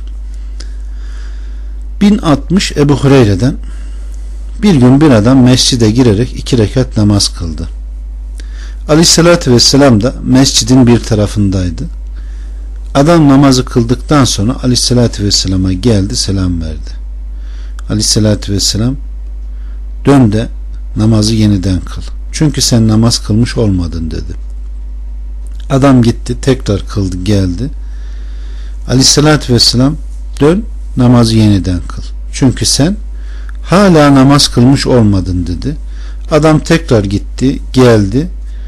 1060 Ebu Hureyre'den: bir gün bir adam mescide girerek 2 rekat namaz kıldı. Aleyhissalatü vesselam da mescidin bir tarafındaydı. Adam namazı kıldıktan sonra Aleyhissalatü vesselama geldi, selam verdi. Aleyhissalatü vesselam dön de namazı yeniden kıl. Çünkü sen namaz kılmış olmadın dedi. Adam gitti, tekrar kıldı, geldi. Aleyhissalatü vesselam dön namazı yeniden kıl. Çünkü sen hala namaz kılmış olmadın dedi. Adam tekrar gitti, geldi.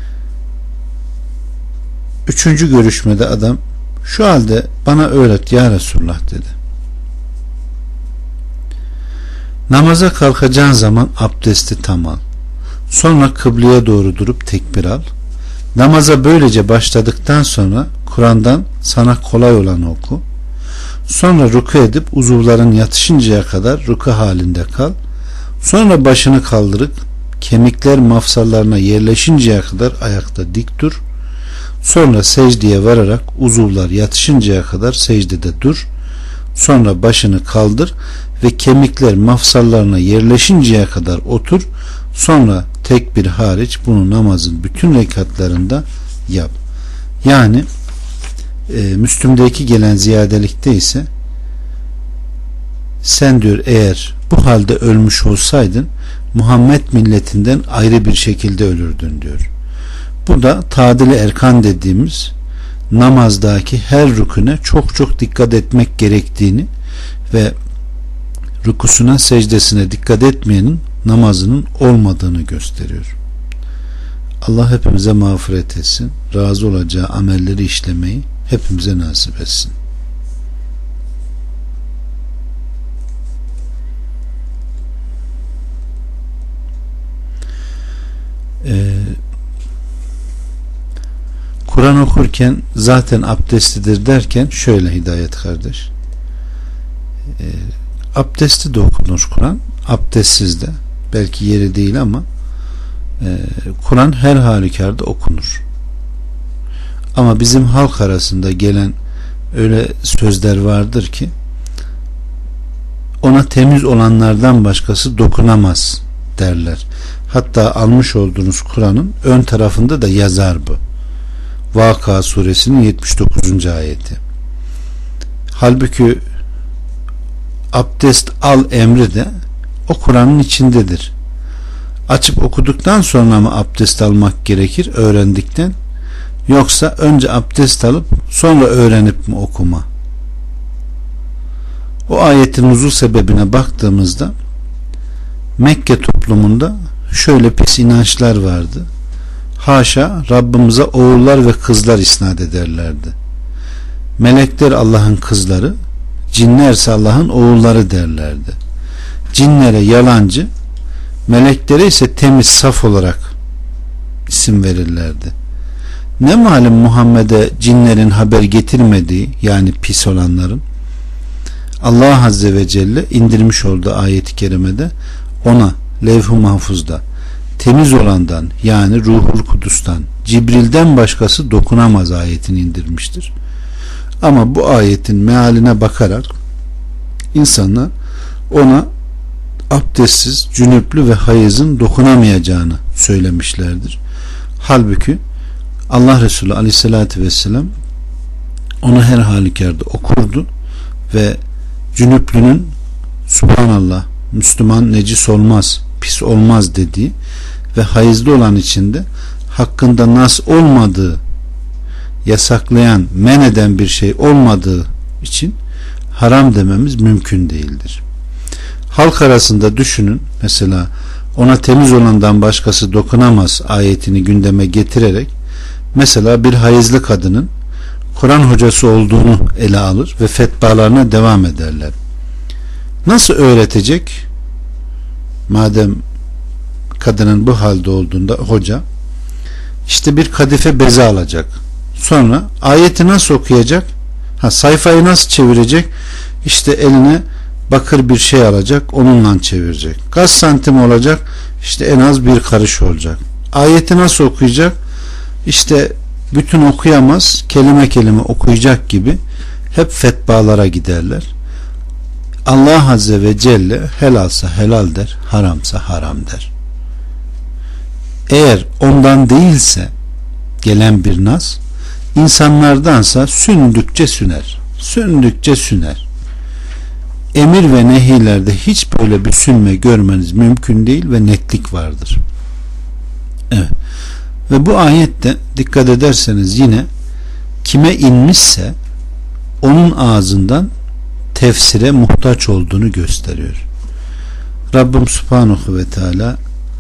3. görüşmede adam şu halde bana öğret ya Resulullah dedi. Namaza kalkacağın zaman abdesti tam al. Sonra kıbleye doğru durup tekbir al. Namaza böylece başladıktan sonra Kur'an'dan sana kolay olanı oku. Sonra ruku edip uzuvların yatışıncaya kadar ruku halinde kal. Sonra başını kaldırıp kemikler mafsallarına yerleşinceye kadar ayakta dik dur. Sonra secdeye vararak uzuvlar yatışıncaya kadar secdede dur. Sonra başını kaldır ve kemikler mafsallarına yerleşinceye kadar otur. Sonra tekbir hariç bunu namazın bütün rekatlarında yap. Yani Müslüm'deki gelen ziyadelikte ise sen diyor eğer bu halde ölmüş olsaydın Muhammed milletinden ayrı bir şekilde ölürdün diyor. Bu da tadili erkan dediğimiz namazdaki her rüküne çok çok dikkat etmek gerektiğini ve rükusuna secdesine dikkat etmeyenin namazının olmadığını gösteriyor. Allah hepimize mağfiret etsin. Razı olacağı amelleri işlemeyi hepimize nasip etsin. Kur'an okurken zaten abdestlidir derken şöyle Hidayet kardeş, abdestli de okunur Kur'an, abdestsiz de, belki yeri değil ama Kur'an her halükarda okunur. Ama bizim halk arasında gelen öyle sözler vardır ki ona temiz olanlardan başkası dokunamaz derler. Hatta almış olduğunuz Kur'an'ın ön tarafında da yazar bu. Vakıa suresinin 79. ayeti. Halbuki abdest al emri de o Kur'an'ın içindedir. Açıp okuduktan sonra mı abdest almak gerekir öğrendikten, yoksa önce abdest alıp sonra öğrenip mi okuma? O ayetin nuzul sebebine baktığımızda Mekke toplumunda şöyle pis inançlar vardı. Haşa, Rabbimize oğullar ve kızlar isnat ederlerdi. Melekler Allah'ın kızları, cinlerse Allah'ın oğulları derlerdi. Cinlere yalancı, meleklere ise temiz, saf olarak isim verirlerdi. Ne malum Muhammed'e cinlerin haber getirmediği, yani pis olanların, Allah Azze ve Celle indirmiş olduğu ayet-i kerimede ona levh-i mahfuzda temiz olandan, yani Ruhul Kudüs'ten, Cibril'den başkası dokunamaz ayetini indirmiştir. Ama bu ayetin mealine bakarak insanlar ona abdestsiz, cünüplü ve hayızın dokunamayacağını söylemişlerdir. Halbuki Allah Resulü Aleyhisselatü Vesselam onu her halükarda okurdu ve cünüplünün Subhanallah, Müslüman necis olmaz, pis olmaz dediği ve hayızlı olan içinde hakkında nas olmadığı, yasaklayan, men eden bir şey olmadığı için haram dememiz mümkün değildir. Halk arasında düşünün, mesela ona temiz olandan başkası dokunamaz ayetini gündeme getirerek mesela bir hayızlı kadının Kur'an hocası olduğunu ele alır ve fetvalarına devam ederler. Nasıl öğretecek? Madem kadının bu halde olduğunda hoca işte bir kadife beze alacak. Sonra ayeti nasıl okuyacak? Sayfayı nasıl çevirecek? İşte eline bakır bir şey alacak, onunla çevirecek. Kaç santim olacak? İşte en az bir karış olacak. Ayeti nasıl okuyacak? İşte bütün okuyamaz, kelime kelime okuyacak gibi hep fetvalara giderler. Allah Azze ve Celle helalsa helal der, haramsa haram der. Eğer ondan değilse gelen bir nas, insanlardansa sündükçe süner. Sündükçe süner. Emir ve nehilerde hiç böyle bir sünme görmeniz mümkün değil ve netlik vardır. Evet. Ve bu ayette dikkat ederseniz yine kime inmişse onun ağzından tefsire muhtaç olduğunu gösteriyor. Rabbim Subhanahu ve Teala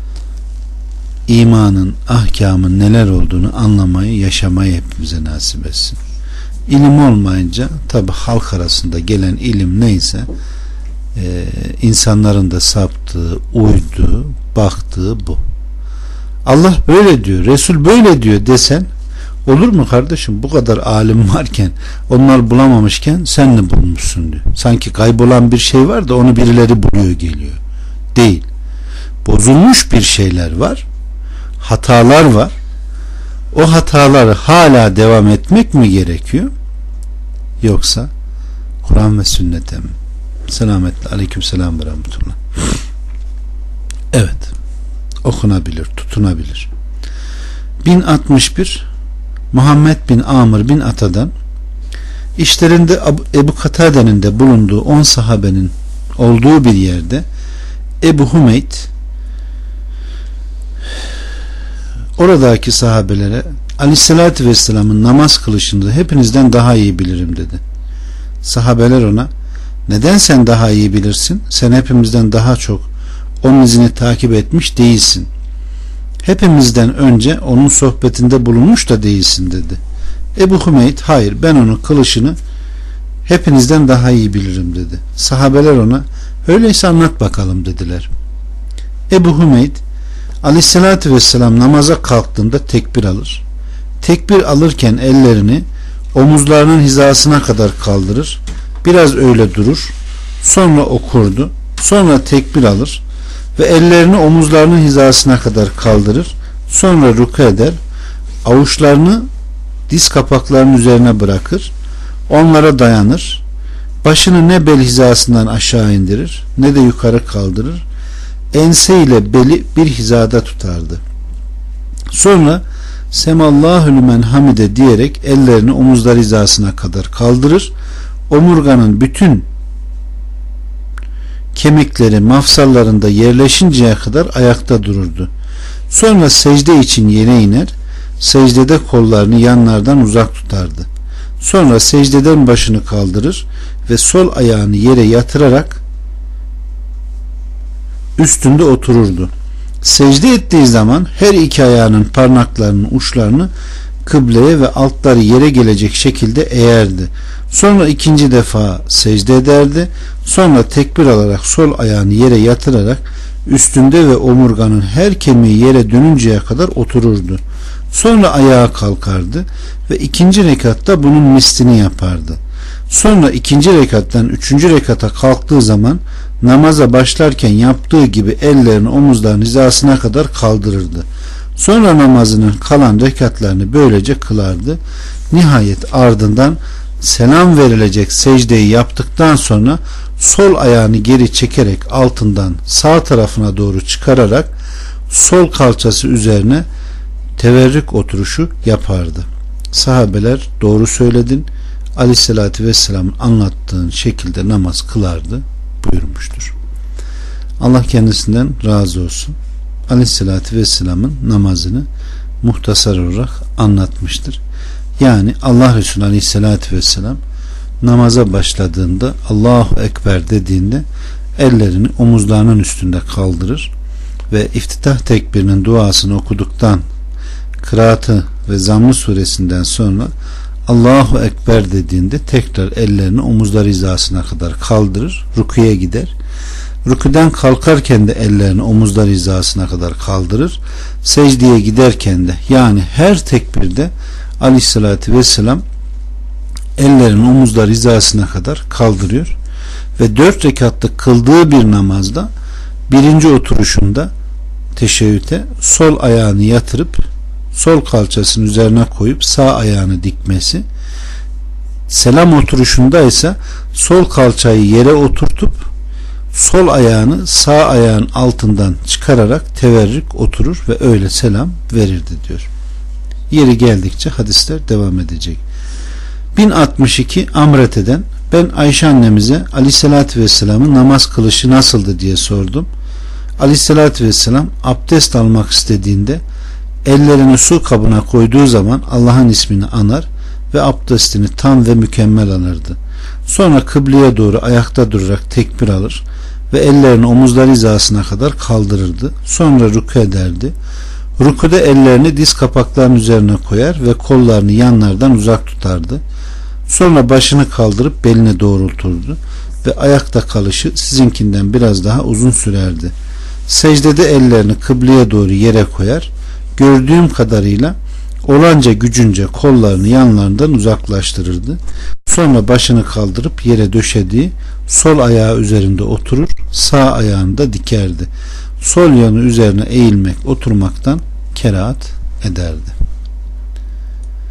imanın, ahkamın neler olduğunu anlamayı, yaşamayı hepimize nasip etsin. İlim olmayınca tabi halk arasında gelen ilim neyse insanların da saptığı, uyduğu, baktığı bu. Allah böyle diyor, Resul böyle diyor desen olur mu kardeşim? Bu kadar alim varken, onlar bulamamışken sen ne bulmuşsun diyor. Sanki kaybolan bir şey var da onu birileri buluyor geliyor. Değil. Bozulmuş bir şeyler var. Hatalar var. O hataları hala devam etmek mi gerekiyor? Yoksa Kur'an ve sünnete mi? Selametle. Aleykümselam ve rahmetullah. Evet. Okunabilir, tutunabilir. 1061 Muhammed bin Amr bin Ata'dan işlerinde Ebu Katade'nin de bulunduğu 10 sahabenin olduğu bir yerde Ebu Hümeyd oradaki sahabelere Aleyhisselatü Vesselam'ın namaz kılışını hepinizden daha iyi bilirim dedi. Sahabeler ona neden sen daha iyi bilirsin? Sen hepimizden daha çok onun izini takip etmiş değilsin. Hepimizden önce onun sohbetinde bulunmuş da değilsin dedi. Ebu Hümeyd hayır ben onun kılışını hepinizden daha iyi bilirim dedi. Sahabeler ona öyleyse anlat bakalım dediler. Ebu Hümeyd Aleyhisselatü Vesselam namaza kalktığında tekbir alır. Tekbir alırken ellerini omuzlarının hizasına kadar kaldırır. Biraz öyle durur. Sonra okurdu. Sonra tekbir alır ve ellerini omuzlarının hizasına kadar kaldırır. Sonra ruku eder. Avuçlarını diz kapaklarının üzerine bırakır. Onlara dayanır. Başını ne bel hizasından aşağı indirir ne de yukarı kaldırır. Ense ile beli bir hizada tutardı. Sonra Semallahu lümen hamide diyerek ellerini omuzlar hizasına kadar kaldırır. Omurganın bütün kemikleri mafsallarında yerleşinceye kadar ayakta dururdu. Sonra secde için yere iner. Secdede kollarını yanlardan uzak tutardı. Sonra secdeden başını kaldırır ve sol ayağını yere yatırarak üstünde otururdu. Secde ettiği zaman her iki ayağının parmaklarının uçlarını kıbleye ve altları yere gelecek şekilde eğerdi. Sonra ikinci defa secde ederdi. Sonra tekbir alarak sol ayağını yere yatırarak üstünde ve omurganın her kemiği yere dönünceye kadar otururdu. Sonra ayağa kalkardı ve ikinci rekatta bunun mislini yapardı. Sonra ikinci rekattan üçüncü rekata kalktığı zaman namaza başlarken yaptığı gibi ellerini omuzların hizasına kadar kaldırırdı. Sonra namazının kalan rekatlarını böylece kılardı. Nihayet ardından selam verilecek secdeyi yaptıktan sonra sol ayağını geri çekerek altından sağ tarafına doğru çıkararak sol kalçası üzerine teverrük oturuşu yapardı. Sahabeler doğru söyledin, Aleyhisselatü Vesselam'ın anlattığın şekilde namaz kılardı buyurmuştur. Allah kendisinden razı olsun. Aleyhisselatü Vesselam'ın namazını muhtasar olarak anlatmıştır. Yani Allah Resulü Aleyhisselatü Vesselam namaza başladığında Allahu Ekber dediğinde ellerini omuzlarının üstünde kaldırır ve iftitah tekbirinin duasını okuduktan, kıraatı ve Zamm-ı suresinden sonra Allahu Ekber dediğinde tekrar ellerini omuzlar hizasına kadar kaldırır, rüküye gider. Rüküden kalkarken de ellerini omuzlar hizasına kadar kaldırır. Secdeye giderken de, yani her tekbirde Aleyhisselatü Vesselam ellerini omuzlar hizasına kadar kaldırıyor ve 4 rekatlık kıldığı bir namazda birinci oturuşunda teşebbüte sol ayağını yatırıp sol kalçasının üzerine koyup sağ ayağını dikmesi, selam oturuşunda ise sol kalçayı yere oturtup sol ayağını sağ ayağın altından çıkararak teverrük oturur ve öyle selam verirdi diyor. Yeri geldikçe hadisler devam edecek. 1062 Amrete'den ben Ayşe annemize Aleyhisselatü Vesselam'ın namaz kılışı nasıldı diye sordum. Aleyhisselatü Vesselam abdest almak istediğinde ellerini su kabına koyduğu zaman Allah'ın ismini anar ve abdestini tam ve mükemmel alırdı. Sonra kıbleye doğru ayakta durarak tekbir alır ve ellerini omuzlar hizasına kadar kaldırırdı. Sonra rükû ederdi. Rükûde ellerini diz kapaklarının üzerine koyar ve kollarını yanlardan uzak tutardı. Sonra başını kaldırıp beline doğrulturdu ve ayakta kalışı sizinkinden biraz daha uzun sürerdi. Secdede ellerini kıbleye doğru yere koyar. Gördüğüm kadarıyla olanca gücünce kollarını yanlarından uzaklaştırırdı. Sonra başını kaldırıp yere döşediği sol ayağı üzerinde oturur, sağ ayağını da dikerdi. Sol yanı üzerine eğilmek, oturmaktan kerahat ederdi.